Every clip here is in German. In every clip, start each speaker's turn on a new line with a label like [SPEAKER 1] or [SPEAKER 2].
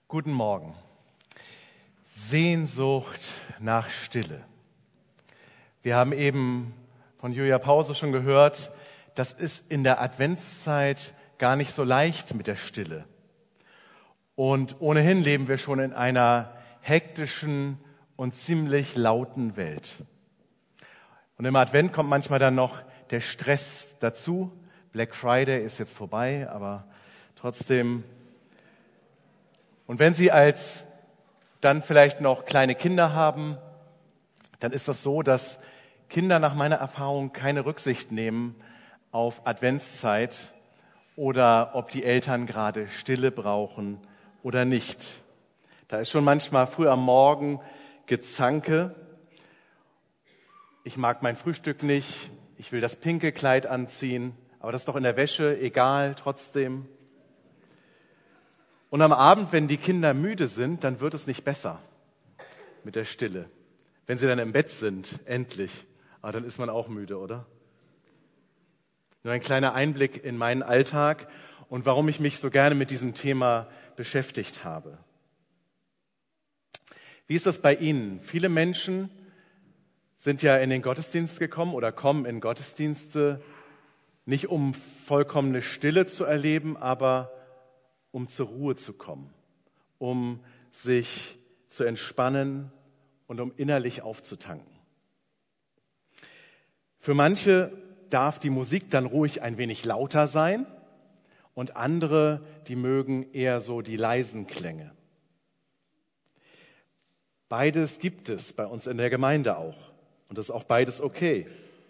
[SPEAKER 1] Guten Morgen. Sehnsucht nach Stille. Wir haben eben von Julia Pause schon gehört, das ist in der Adventszeit gar nicht so leicht mit der Stille. Und ohnehin leben wir schon in einer hektischen und ziemlich lauten Welt. Und im Advent kommt manchmal dann noch der Stress dazu. Black Friday ist jetzt vorbei, aber trotzdem. Und wenn Sie als dann vielleicht noch kleine Kinder haben, dann ist das so, dass Kinder nach meiner Erfahrung keine Rücksicht nehmen auf Adventszeit oder ob die Eltern gerade Stille brauchen oder nicht. Da ist schon manchmal früh am Morgen Gezanke. Ich mag mein Frühstück nicht, ich will das pinke Kleid anziehen, aber das ist doch in der Wäsche, egal, trotzdem. Und am Abend, wenn die Kinder müde sind, dann wird es nicht besser mit der Stille. Wenn sie dann im Bett sind, endlich, aber dann ist man auch müde, oder? Nur ein kleiner Einblick in meinen Alltag und warum ich mich so gerne mit diesem Thema beschäftigt habe. Wie ist das bei Ihnen? Viele Menschen sind ja in den Gottesdienst gekommen oder kommen in Gottesdienste, nicht um vollkommene Stille zu erleben, aber um zur Ruhe zu kommen, um sich zu entspannen und um innerlich aufzutanken. Für manche darf die Musik dann ruhig ein wenig lauter sein und andere, die mögen eher so die leisen Klänge. Beides gibt es bei uns in der Gemeinde auch und das ist auch beides okay.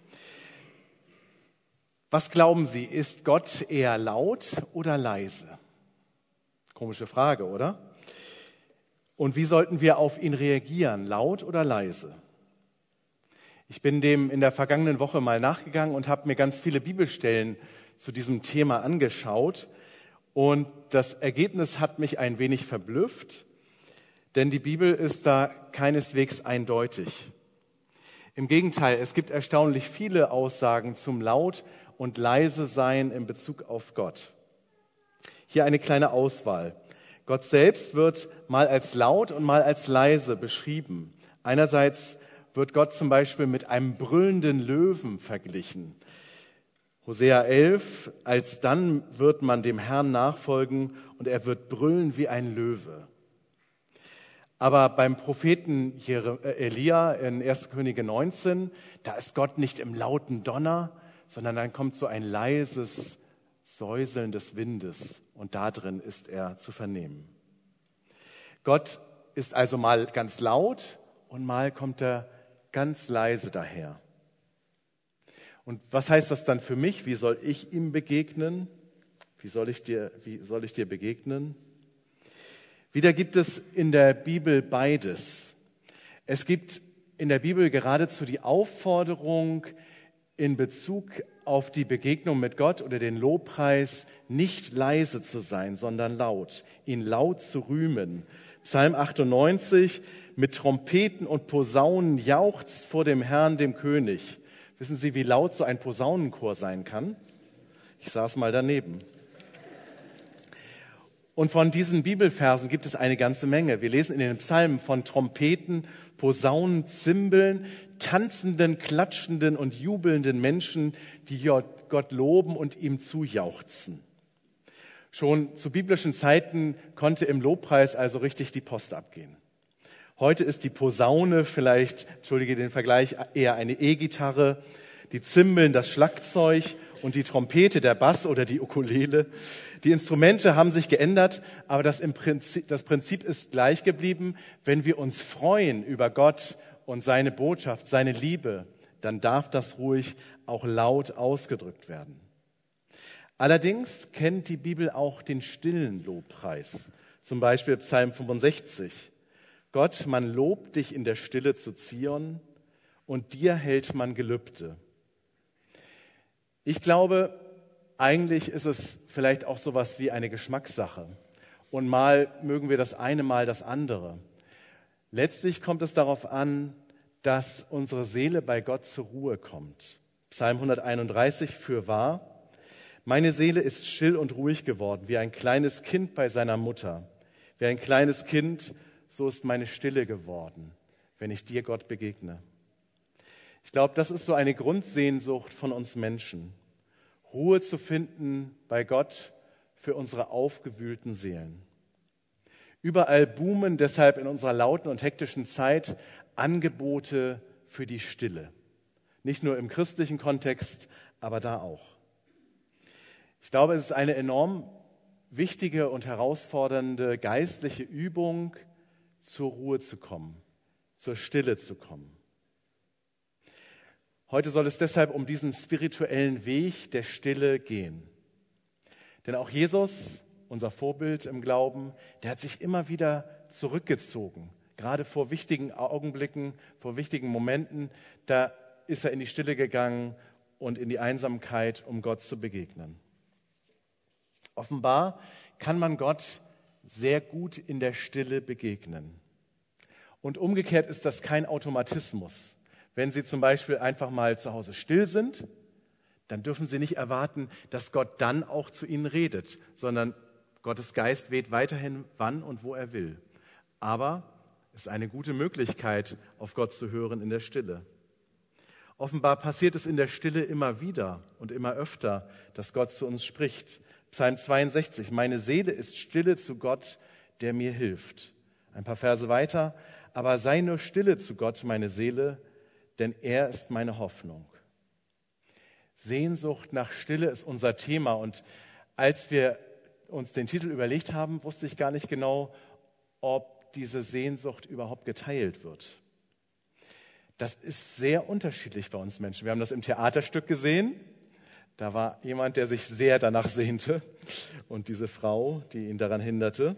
[SPEAKER 1] Was glauben Sie, ist Gott eher laut oder leise? Komische Frage, oder? Und wie sollten wir auf ihn reagieren, laut oder leise? Ich bin dem in der vergangenen Woche mal nachgegangen und habe mir ganz viele Bibelstellen zu diesem Thema angeschaut. Und das Ergebnis hat mich ein wenig verblüfft, denn die Bibel ist da keineswegs eindeutig. Im Gegenteil, es gibt erstaunlich viele Aussagen zum Laut und leise Sein in Bezug auf Gott. Hier eine kleine Auswahl. Gott selbst wird mal als laut und mal als leise beschrieben. Einerseits wird Gott zum Beispiel mit einem brüllenden Löwen verglichen. Hosea 11, alsdann wird man dem Herrn nachfolgen und er wird brüllen wie ein Löwe. Aber beim Propheten Elia in 1. Könige 19, da ist Gott nicht im lauten Donner, sondern dann kommt so ein leises Säuseln des Windes und da drin ist er zu vernehmen. Gott ist also mal ganz laut und mal kommt er ganz leise daher. Und was heißt das dann für mich? Wie soll ich ihm begegnen? Wie soll ich dir begegnen? Wieder gibt es in der Bibel beides. Es gibt in der Bibel geradezu die Aufforderung, in Bezug auf die Begegnung mit Gott oder den Lobpreis nicht leise zu sein, sondern laut, ihn laut zu rühmen. Psalm 98, mit Trompeten und Posaunen jauchzt vor dem Herrn, dem König. Wissen Sie, wie laut so ein Posaunenchor sein kann? Ich saß mal daneben. Und von diesen Bibelversen gibt es eine ganze Menge. Wir lesen in den Psalmen von Trompeten, Posaunen, Zimbeln, tanzenden, klatschenden und jubelnden Menschen, die Gott loben und ihm zujauchzen. Schon zu biblischen Zeiten konnte im Lobpreis also richtig die Post abgehen. Heute ist die Posaune vielleicht, entschuldige den Vergleich, eher eine E-Gitarre, die Zimbeln das Schlagzeug und die Trompete der Bass oder die Ukulele. Die Instrumente haben sich geändert, aber das Prinzip ist gleich geblieben. Wenn wir uns freuen über Gott und seine Botschaft, seine Liebe, dann darf das ruhig auch laut ausgedrückt werden. Allerdings kennt die Bibel auch den stillen Lobpreis, zum Beispiel Psalm 65. Gott, man lobt dich in der Stille zu Zion und dir hält man Gelübde. Ich glaube, eigentlich ist es vielleicht auch sowas wie eine Geschmackssache. Und mal mögen wir das eine, mal das andere. Letztlich kommt es darauf an, dass unsere Seele bei Gott zur Ruhe kommt. Psalm 131, fürwahr, meine Seele ist still und ruhig geworden, wie ein kleines Kind bei seiner Mutter. Wie ein kleines Kind, so ist meine Stille geworden, wenn ich dir, Gott, begegne. Ich glaube, das ist so eine Grundsehnsucht von uns Menschen, Ruhe zu finden bei Gott für unsere aufgewühlten Seelen. Überall boomen deshalb in unserer lauten und hektischen Zeit Angebote für die Stille. Nicht nur im christlichen Kontext, aber da auch. Ich glaube, es ist eine enorm wichtige und herausfordernde geistliche Übung, zur Ruhe zu kommen, zur Stille zu kommen. Heute soll es deshalb um diesen spirituellen Weg der Stille gehen. Denn auch Jesus, unser Vorbild im Glauben, der hat sich immer wieder zurückgezogen. Gerade vor wichtigen Augenblicken, vor wichtigen Momenten, da ist er in die Stille gegangen und in die Einsamkeit, um Gott zu begegnen. Offenbar kann man Gott sehr gut in der Stille begegnen. Und umgekehrt ist das kein Automatismus. Wenn Sie zum Beispiel einfach mal zu Hause still sind, dann dürfen Sie nicht erwarten, dass Gott dann auch zu Ihnen redet, sondern Gottes Geist weht weiterhin, wann und wo er will. Aber es ist eine gute Möglichkeit, auf Gott zu hören in der Stille. Offenbar passiert es in der Stille immer wieder und immer öfter, dass Gott zu uns spricht. Psalm 62, meine Seele ist stille zu Gott, der mir hilft. Ein paar Verse weiter, aber sei nur stille zu Gott, meine Seele, denn er ist meine Hoffnung. Sehnsucht nach Stille ist unser Thema. Und als wir uns den Titel überlegt haben, wusste ich gar nicht genau, ob diese Sehnsucht überhaupt geteilt wird. Das ist sehr unterschiedlich bei uns Menschen. Wir haben das im Theaterstück gesehen. Da war jemand, der sich sehr danach sehnte und diese Frau, die ihn daran hinderte.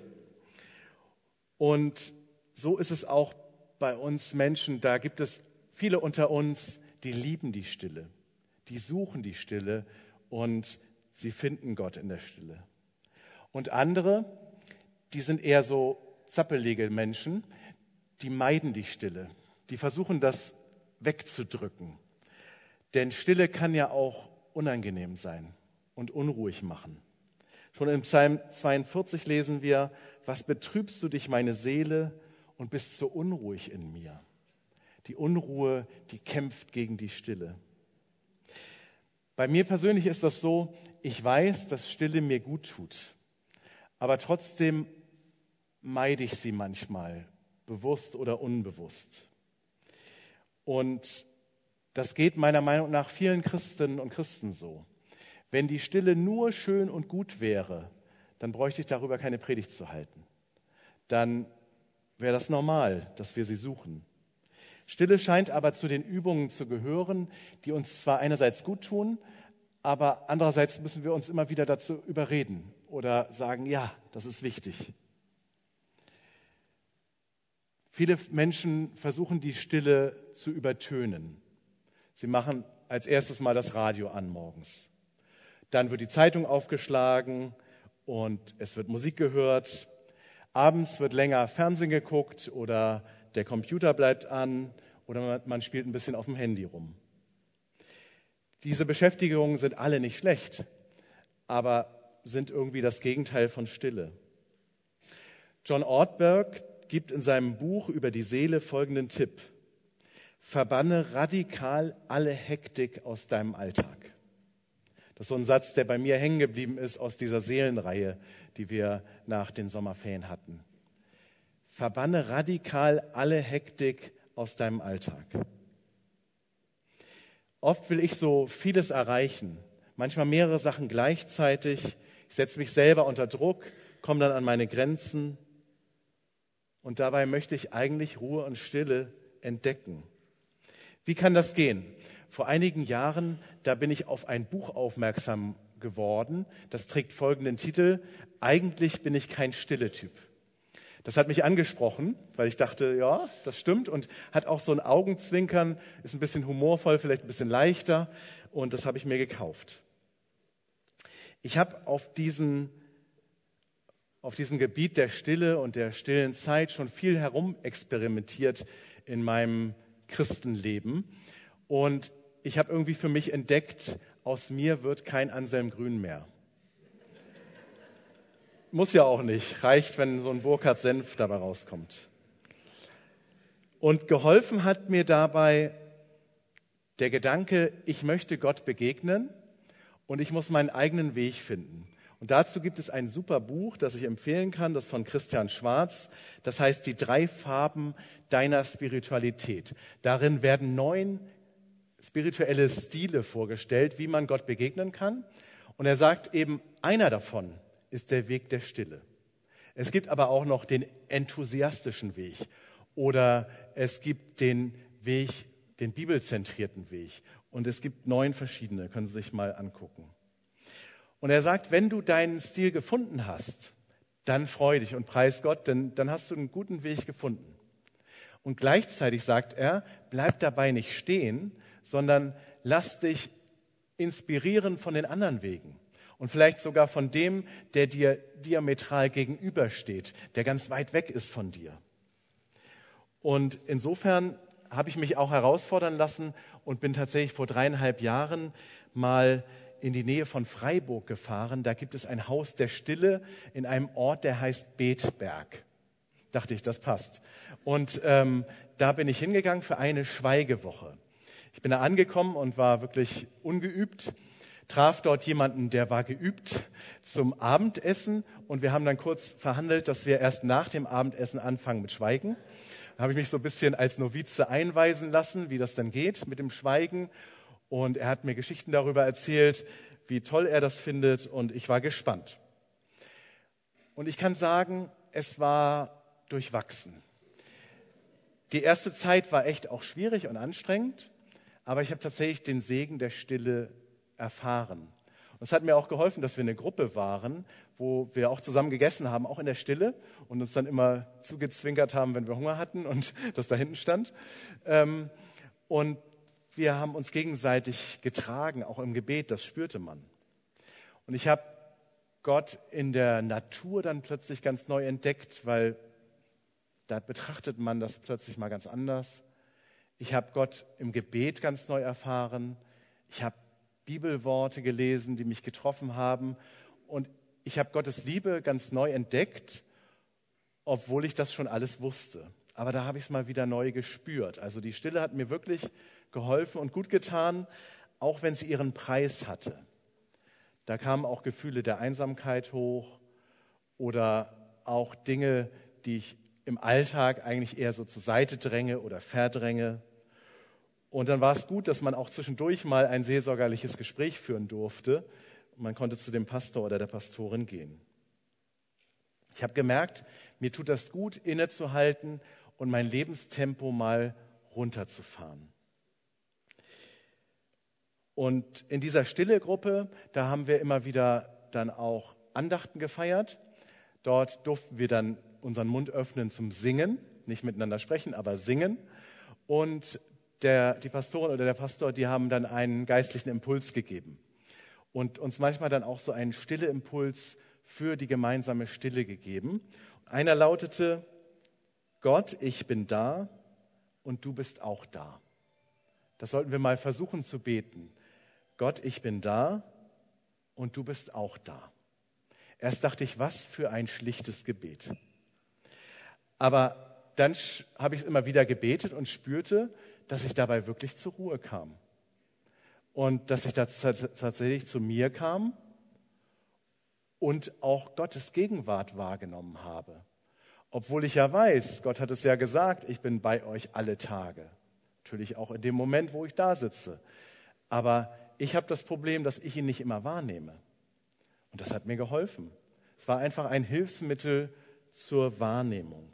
[SPEAKER 1] Und so ist es auch bei uns Menschen. Da gibt es viele unter uns, die lieben die Stille, die suchen die Stille und sie finden Gott in der Stille. Und andere, die sind eher so zappelige Menschen, die meiden die Stille, die versuchen das wegzudrücken. Denn Stille kann ja auch unangenehm sein und unruhig machen. Schon im Psalm 42 lesen wir, was betrübst du dich, meine Seele, und bist so unruhig in mir. Die Unruhe, die kämpft gegen die Stille. Bei mir persönlich ist das so, ich weiß, dass Stille mir gut tut. Aber trotzdem meide ich sie manchmal, bewusst oder unbewusst. Und das geht meiner Meinung nach vielen Christinnen und Christen so. Wenn die Stille nur schön und gut wäre, dann bräuchte ich darüber keine Predigt zu halten. Dann wäre das normal, dass wir sie suchen. Stille scheint aber zu den Übungen zu gehören, die uns zwar einerseits gut tun, aber andererseits müssen wir uns immer wieder dazu überreden oder sagen, ja, das ist wichtig. Viele Menschen versuchen, die Stille zu übertönen. Sie machen als erstes mal das Radio an morgens. Dann wird die Zeitung aufgeschlagen und es wird Musik gehört. Abends wird länger Fernsehen geguckt oder der Computer bleibt an oder man spielt ein bisschen auf dem Handy rum. Diese Beschäftigungen sind alle nicht schlecht, aber sind irgendwie das Gegenteil von Stille. John Ortberg gibt in seinem Buch über die Seele folgenden Tipp: Verbanne radikal alle Hektik aus deinem Alltag. Das ist so ein Satz, der bei mir hängen geblieben ist aus dieser Seelenreihe, die wir nach den Sommerferien hatten. Verbanne radikal alle Hektik aus deinem Alltag. Oft will ich so vieles erreichen, manchmal mehrere Sachen gleichzeitig. Ich setze mich selber unter Druck, komme dann an meine Grenzen und dabei möchte ich eigentlich Ruhe und Stille entdecken. Wie kann das gehen? Vor einigen Jahren, da bin ich auf ein Buch aufmerksam geworden. Das trägt folgenden Titel: Eigentlich bin ich kein Stille-Typ. Das hat mich angesprochen, weil ich dachte, ja, das stimmt, und hat auch so ein Augenzwinkern, ist ein bisschen humorvoll, vielleicht ein bisschen leichter, und das habe ich mir gekauft. Ich habe auf diesem Gebiet der Stille und der stillen Zeit schon viel herumexperimentiert in meinem Christenleben, und ich habe irgendwie für mich entdeckt, aus mir wird kein Anselm Grün mehr. Muss ja auch nicht. Reicht, wenn so ein Burkhard Senf dabei rauskommt. Und geholfen hat mir dabei der Gedanke, ich möchte Gott begegnen und ich muss meinen eigenen Weg finden. Und dazu gibt es ein super Buch, das ich empfehlen kann, das von Christian Schwarz. Das heißt, die 3 Farben deiner Spiritualität. Darin werden 9 spirituelle Stile vorgestellt, wie man Gott begegnen kann. Und er sagt eben, einer davon ist der Weg der Stille. Es gibt aber auch noch den enthusiastischen Weg oder es gibt den Weg, den bibelzentrierten Weg. Und es gibt 9 verschiedene, können Sie sich mal angucken. Und er sagt, wenn du deinen Stil gefunden hast, dann freu dich und preis Gott, denn dann hast du einen guten Weg gefunden. Und gleichzeitig sagt er, bleib dabei nicht stehen, sondern lass dich inspirieren von den anderen Wegen. Und vielleicht sogar von dem, der dir diametral gegenübersteht, der ganz weit weg ist von dir. Und insofern habe ich mich auch herausfordern lassen und bin tatsächlich vor 3,5 Jahren mal in die Nähe von Freiburg gefahren. Da gibt es ein Haus der Stille in einem Ort, der heißt Betberg. Dachte ich, das passt. Und da bin ich hingegangen für eine Schweigewoche. Ich bin da angekommen und war wirklich ungeübt, traf dort jemanden, der war geübt zum Abendessen und wir haben dann kurz verhandelt, dass wir erst nach dem Abendessen anfangen mit Schweigen. Da habe ich mich so ein bisschen als Novize einweisen lassen, wie das dann geht mit dem Schweigen. Und er hat mir Geschichten darüber erzählt, wie toll er das findet und ich war gespannt. Und ich kann sagen, es war durchwachsen. Die erste Zeit war echt auch schwierig und anstrengend, aber ich habe tatsächlich den Segen der Stille erfahren. Und es hat mir auch geholfen, dass wir eine Gruppe waren, wo wir auch zusammen gegessen haben, auch in der Stille und uns dann immer zugezwinkert haben, wenn wir Hunger hatten und das da hinten stand. Und wir haben uns gegenseitig getragen, auch im Gebet, das spürte man. Und ich habe Gott in der Natur dann plötzlich ganz neu entdeckt, weil da betrachtet man das plötzlich mal ganz anders. Ich habe Gott im Gebet ganz neu erfahren. Ich habe Bibelworte gelesen, die mich getroffen haben. Und ich habe Gottes Liebe ganz neu entdeckt, obwohl ich das schon alles wusste. Aber da habe ich es mal wieder neu gespürt. Also die Stille hat mir wirklich geholfen und gut getan, auch wenn sie ihren Preis hatte. Da kamen auch Gefühle der Einsamkeit hoch oder auch Dinge, die ich im Alltag eigentlich eher so zur Seite dränge oder verdränge. Und dann war es gut, dass man auch zwischendurch mal ein seelsorgerliches Gespräch führen durfte. Man konnte zu dem Pastor oder der Pastorin gehen. Ich habe gemerkt, mir tut das gut, innezuhalten und mein Lebenstempo mal runterzufahren. Und in dieser Stille-Gruppe, da haben wir immer wieder dann auch Andachten gefeiert. Dort durften wir dann unseren Mund öffnen zum Singen, nicht miteinander sprechen, aber singen. Und die Pastorin oder der Pastor, die haben dann einen geistlichen Impuls gegeben und uns manchmal dann auch so einen Stille-Impuls für die gemeinsame Stille gegeben. Einer lautete: Gott, ich bin da und du bist auch da. Das sollten wir mal versuchen zu beten. Gott, ich bin da und du bist auch da. Erst dachte ich, was für ein schlichtes Gebet. Aber dann habe ich es immer wieder gebetet und spürte, dass ich dabei wirklich zur Ruhe kam. Und dass ich da tatsächlich zu mir kam und auch Gottes Gegenwart wahrgenommen habe. Obwohl ich ja weiß, Gott hat es ja gesagt, ich bin bei euch alle Tage. Natürlich auch in dem Moment, wo ich da sitze. Aber ich habe das Problem, dass ich ihn nicht immer wahrnehme. Und das hat mir geholfen. Es war einfach ein Hilfsmittel zur Wahrnehmung.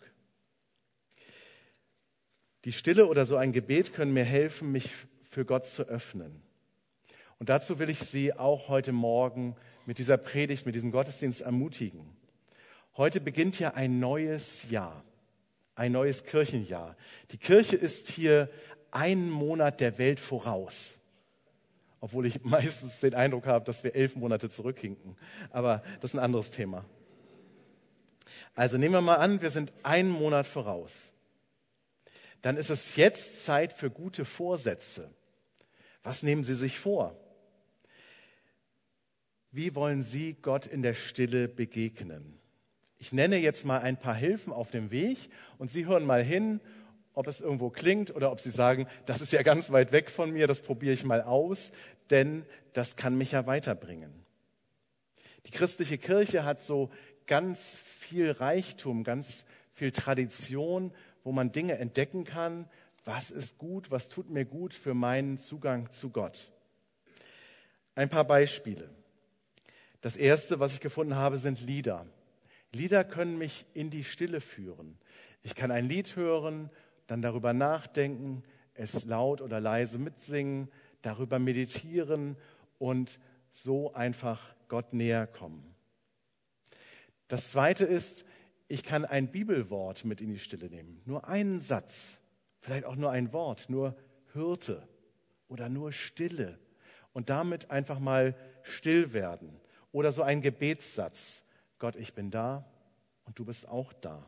[SPEAKER 1] Die Stille oder so ein Gebet können mir helfen, mich für Gott zu öffnen. Und dazu will ich Sie auch heute Morgen mit dieser Predigt, mit diesem Gottesdienst ermutigen. Heute beginnt ja ein neues Jahr, ein neues Kirchenjahr. Die Kirche ist hier einen Monat der Welt voraus. Obwohl ich meistens den Eindruck habe, dass wir 11 Monate zurückhinken. Aber das ist ein anderes Thema. Also nehmen wir mal an, wir sind einen Monat voraus. Dann ist es jetzt Zeit für gute Vorsätze. Was nehmen Sie sich vor? Wie wollen Sie Gott in der Stille begegnen? Ich nenne jetzt mal ein paar Hilfen auf dem Weg und Sie hören mal hin, ob es irgendwo klingt oder ob Sie sagen, das ist ja ganz weit weg von mir, das probiere ich mal aus, denn das kann mich ja weiterbringen. Die christliche Kirche hat so ganz viel Reichtum, ganz viel Tradition, wo man Dinge entdecken kann, was ist gut, was tut mir gut für meinen Zugang zu Gott. Ein paar Beispiele. Das erste, was ich gefunden habe, sind Lieder. Lieder können mich in die Stille führen. Ich kann ein Lied hören, dann darüber nachdenken, es laut oder leise mitsingen, darüber meditieren und so einfach Gott näher kommen. Das zweite ist, ich kann ein Bibelwort mit in die Stille nehmen. Nur einen Satz, vielleicht auch nur ein Wort, nur Hirte oder nur Stille und damit einfach mal still werden. Oder so ein Gebetssatz. Gott, ich bin da und du bist auch da.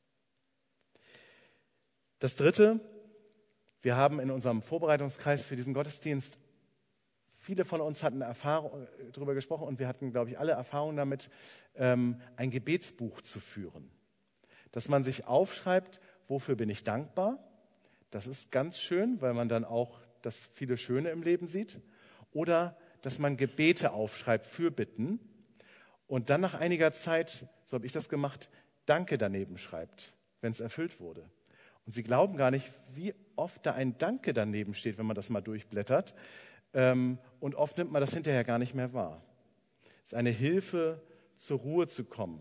[SPEAKER 1] Das dritte, wir haben in unserem Vorbereitungskreis für diesen Gottesdienst, viele von uns hatten darüber gesprochen und wir hatten, glaube ich, alle Erfahrungen damit, ein Gebetsbuch zu führen. Dass man sich aufschreibt, wofür bin ich dankbar. Das ist ganz schön, weil man dann auch das viele Schöne im Leben sieht. Oder dass man Gebete aufschreibt, Fürbitten und dann nach einiger Zeit, so habe ich das gemacht, Danke daneben schreibt, wenn es erfüllt wurde. Und Sie glauben gar nicht, wie oft da ein Danke daneben steht, wenn man das mal durchblättert. Und oft nimmt man das hinterher gar nicht mehr wahr. Es ist eine Hilfe, zur Ruhe zu kommen.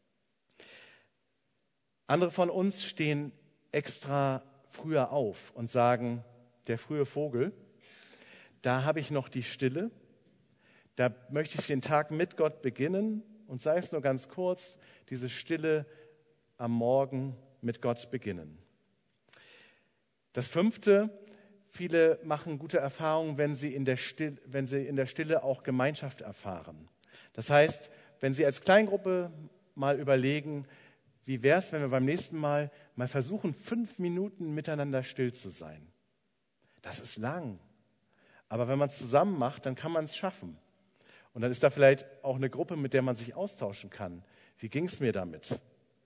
[SPEAKER 1] Andere von uns stehen extra früher auf und sagen, der frühe Vogel, da habe ich noch die Stille, da möchte ich den Tag mit Gott beginnen und sei es nur ganz kurz, diese Stille am Morgen mit Gott beginnen. Das fünfte, viele machen gute Erfahrungen, wenn sie in der Stille auch Gemeinschaft erfahren. Das heißt, wenn Sie als Kleingruppe mal überlegen, wie wäre es, wenn wir beim nächsten Mal versuchen, 5 Minuten miteinander still zu sein. Das ist lang. Aber wenn man es zusammen macht, dann kann man es schaffen. Und dann ist da vielleicht auch eine Gruppe, mit der man sich austauschen kann. Wie ging es mir damit?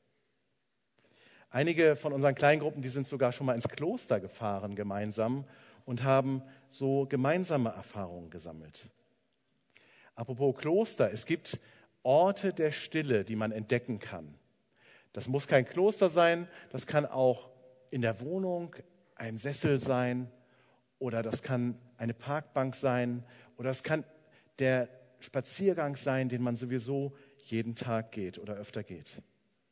[SPEAKER 1] Einige von unseren Kleingruppen, die sind sogar schon mal ins Kloster gefahren gemeinsam und haben so gemeinsame Erfahrungen gesammelt. Apropos Kloster, es gibt Orte der Stille, die man entdecken kann. Das muss kein Kloster sein, das kann auch in der Wohnung ein Sessel sein oder das kann eine Parkbank sein oder es kann der Spaziergang sein, den man sowieso jeden Tag geht oder öfter geht.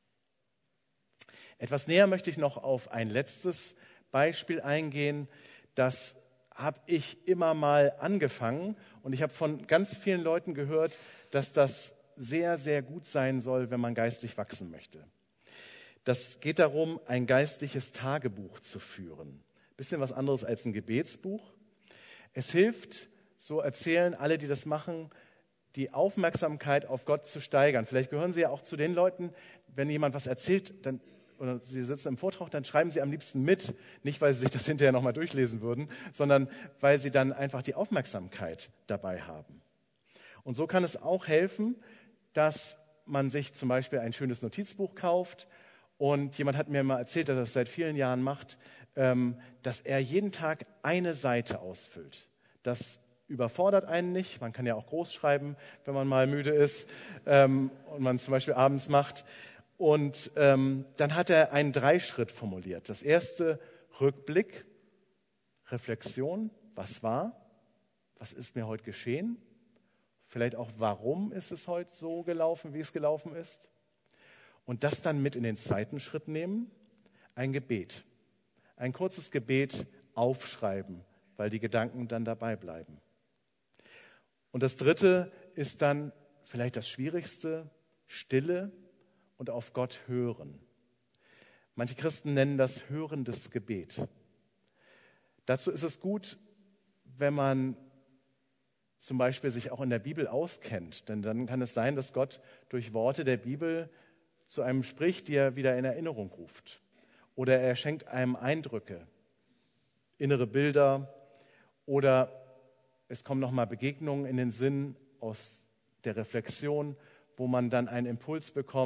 [SPEAKER 1] Etwas näher möchte ich noch auf ein letztes Beispiel eingehen. Das habe ich immer mal angefangen und ich habe von ganz vielen Leuten gehört, dass das sehr, sehr gut sein soll, wenn man geistlich wachsen möchte. Das geht darum, ein geistliches Tagebuch zu führen. Bisschen was anderes als ein Gebetsbuch. Es hilft, so erzählen alle, die das machen, die Aufmerksamkeit auf Gott zu steigern. Vielleicht gehören Sie ja auch zu den Leuten, wenn jemand was erzählt, oder Sie sitzen im Vortrag, dann schreiben Sie am liebsten mit. Nicht, weil Sie sich das hinterher nochmal durchlesen würden, sondern weil Sie dann einfach die Aufmerksamkeit dabei haben. Und so kann es auch helfen, dass man sich zum Beispiel ein schönes Notizbuch kauft. Und jemand hat mir mal erzählt, dass er das seit vielen Jahren macht, dass er jeden Tag eine Seite ausfüllt. Das überfordert einen nicht. Man kann ja auch groß schreiben, wenn man mal müde ist und man es zum Beispiel abends macht. Und dann hat er einen 3-Schritt formuliert. Das erste, Rückblick, Reflexion, was war, was ist mir heute geschehen, vielleicht auch, warum ist es heute so gelaufen, wie es gelaufen ist. Und das dann mit in den 2. Schritt nehmen, ein Gebet. Ein kurzes Gebet aufschreiben, weil die Gedanken dann dabei bleiben. Und das 3. ist dann vielleicht das Schwierigste, Stille und auf Gott hören. Manche Christen nennen das hörendes Gebet. Dazu ist es gut, wenn man zum Beispiel sich auch in der Bibel auskennt, denn dann kann es sein, dass Gott durch Worte der Bibel zu einem spricht, die er wieder in Erinnerung ruft. Oder er schenkt einem Eindrücke, innere Bilder oder es kommen nochmal Begegnungen in den Sinn aus der Reflexion, wo man dann einen Impuls bekommt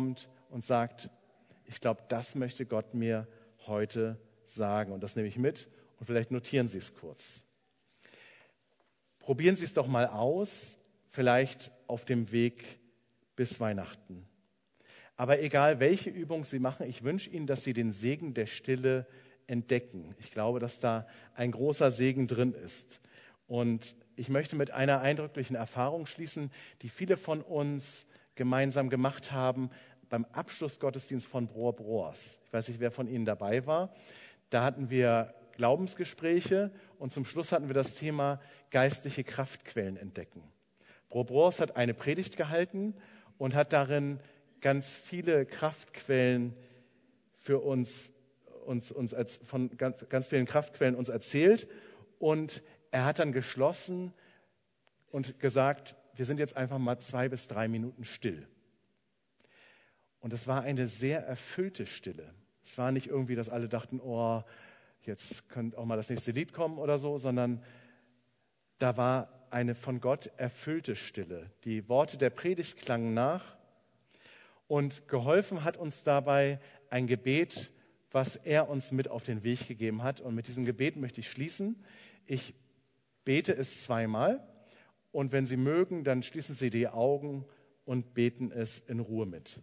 [SPEAKER 1] und sagt, ich glaube, das möchte Gott mir heute sagen. Und das nehme ich mit und vielleicht notieren Sie es kurz. Probieren Sie es doch mal aus, vielleicht auf dem Weg bis Weihnachten. Aber egal, welche Übung Sie machen, ich wünsche Ihnen, dass Sie den Segen der Stille entdecken. Ich glaube, dass da ein großer Segen drin ist. Und ich möchte mit einer eindrücklichen Erfahrung schließen, die viele von uns gemeinsam gemacht haben beim Abschlussgottesdienst von Bror Broers. Ich weiß nicht, wer von Ihnen dabei war. Da hatten wir Glaubensgespräche und zum Schluss hatten wir das Thema geistliche Kraftquellen entdecken. Bror Broers hat eine Predigt gehalten und hat darin ganz viele Kraftquellen für uns von ganz vielen Kraftquellen uns erzählt. Und er hat dann geschlossen und gesagt, wir sind jetzt einfach mal 2 bis 3 Minuten still. Und es war eine sehr erfüllte Stille. Es war nicht irgendwie, dass alle dachten, oh, jetzt könnte auch mal das nächste Lied kommen oder so, sondern da war eine von Gott erfüllte Stille. Die Worte der Predigt klangen nach und geholfen hat uns dabei ein Gebet, was er uns mit auf den Weg gegeben hat. Und mit diesem Gebet möchte ich schließen. Ich bete es 2-mal und wenn Sie mögen, dann schließen Sie die Augen und beten es in Ruhe mit.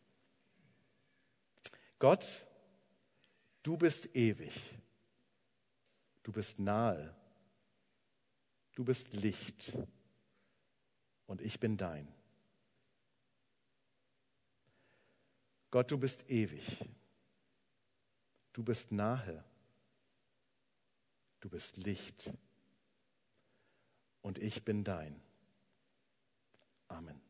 [SPEAKER 1] Gott, du bist ewig, du bist nahe, du bist Licht und ich bin dein. Gott, du bist ewig, du bist nahe, du bist Licht und ich bin dein. Amen.